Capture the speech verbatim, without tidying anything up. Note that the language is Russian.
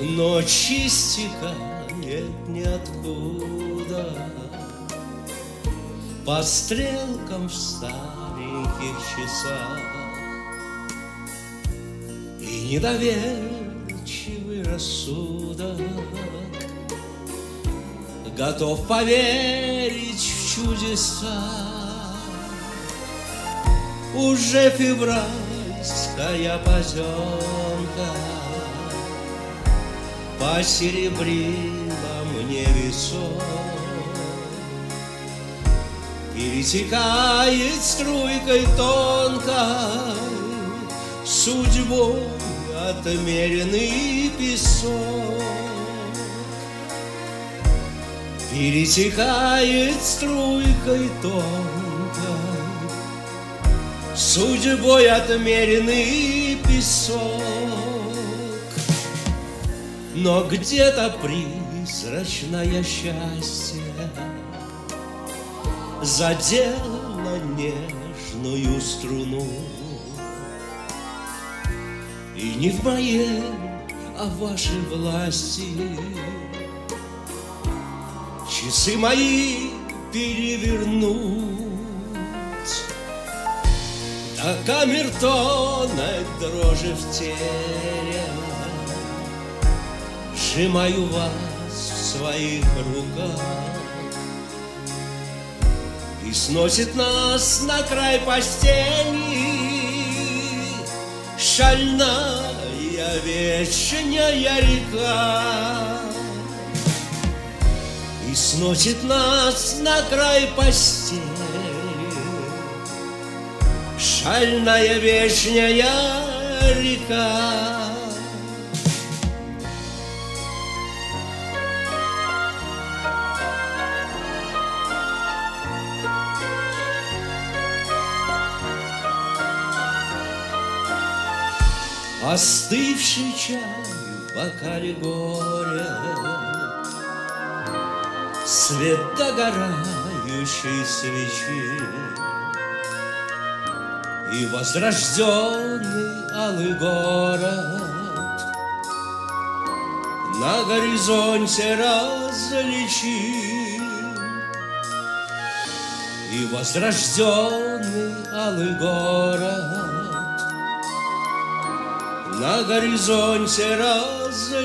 Ночь истекает ниоткуда, по стрелкам в стареньких часах, и недоверчивый рассудок готов поверить в чудеса. Уже февральская поземка посеребрила мне висок, перетекает струйкой тонкой судьбой отмеренный песок. Перетекает струйкой тонкой судьбой отмеренный песок. Но где-то призрачное счастье задело нежную струну, и не в моей, а в вашей власти часы мои перевернуть. До камертонной дрожи в теле сжимаю вас в своих руках, и сносит нас на край постели шальная вечная река. И сносит нас на край постели шальная вечная река. Остывший чай в бокале горя, свет догорающей свечи, и возрожденный алый город на горизонте различим. И возрожденный алый город на горизонте различим.